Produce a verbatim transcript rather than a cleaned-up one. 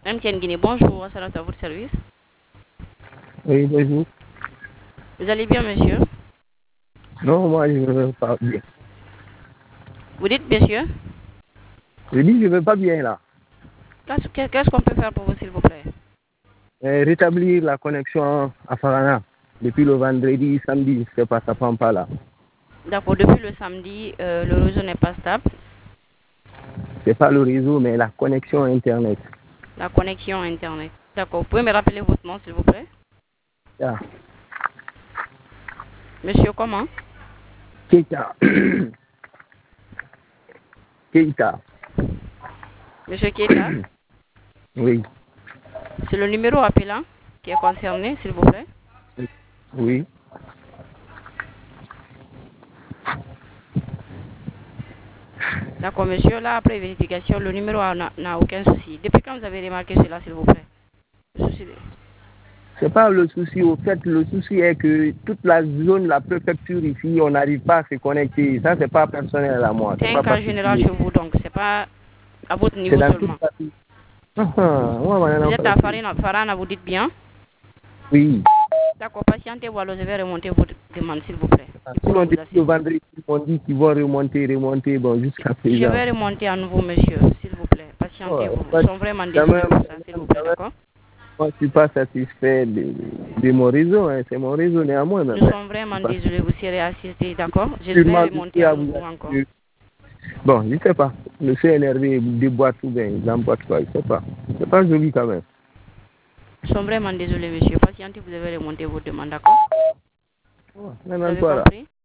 M T N Guinée, bonjour, à votre service. Oui, bonjour. Vous allez bien, monsieur? Non, moi, je ne vais pas bien. Vous dites, monsieur? Je dis, je ne vais pas bien, là. Qu'est-ce qu'on peut faire pour vous, s'il vous plaît? Euh, rétablir la connexion à Farana. Depuis le vendredi, samedi, je ne sais pas, ça ne prend pas, là. D'accord, depuis le samedi, euh, le réseau n'est pas stable. Ce n'est pas le réseau, mais la connexion Internet. La connexion Internet. D'accord, vous pouvez me rappeler votre nom, s'il vous plaît? Yeah. Monsieur, comment? Keita. Keita. Monsieur Keita? Oui. C'est le numéro appelant qui est concerné, s'il vous plaît? Oui. D'accord, monsieur. Là, après vérification, le numéro n'a aucun souci. Depuis quand vous avez remarqué cela, s'il vous plaît? Le souci de... C'est pas le souci. Au fait, le souci est que toute la zone, la préfecture ici, on n'arrive pas à se connecter. Ça, c'est pas personnel à moi. C'est un cas général chez vous, donc c'est pas à votre niveau seulement. Ah, ah, ouais, vous êtes à Farina, Farana, vous dites bien? Oui. D'accord, patientez, voilà, je vais remonter votre demande, s'il vous plaît. Sinon, le vendredi, on dit qu'ils vont remonter, remonter, bon, jusqu'à présent. Je vais remonter à nouveau, monsieur, s'il vous plaît. Patientez-vous. Nous sommes vraiment désolés pour ça, s'il vous plaît, d'accord? Moi, je ne suis pas satisfait de, de mon réseau, hein. C'est mon réseau néanmoins. Nous sommes vraiment désolés, vous serez assisté, d'accord? Je vais remonter à nouveau encore. Bon, je ne sais pas. Le C N R V déboîte tout bien, il emboîte quoi, je ne sais pas. C'est pas joli quand même. Nous sommes vraiment désolés, monsieur. Patientez, vous devez remonter vos demandes, d'accord? Oh, vous avez compris?